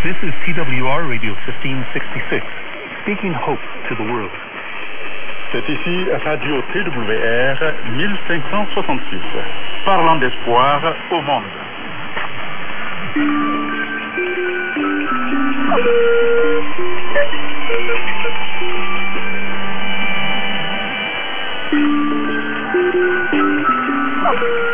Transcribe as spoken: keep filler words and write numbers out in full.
This is T W R Radio fifteen sixty-six, speaking hope to the world. C'est ici Radio T W R mille cinq cent soixante-six, parlant d'espoir au monde. Oh.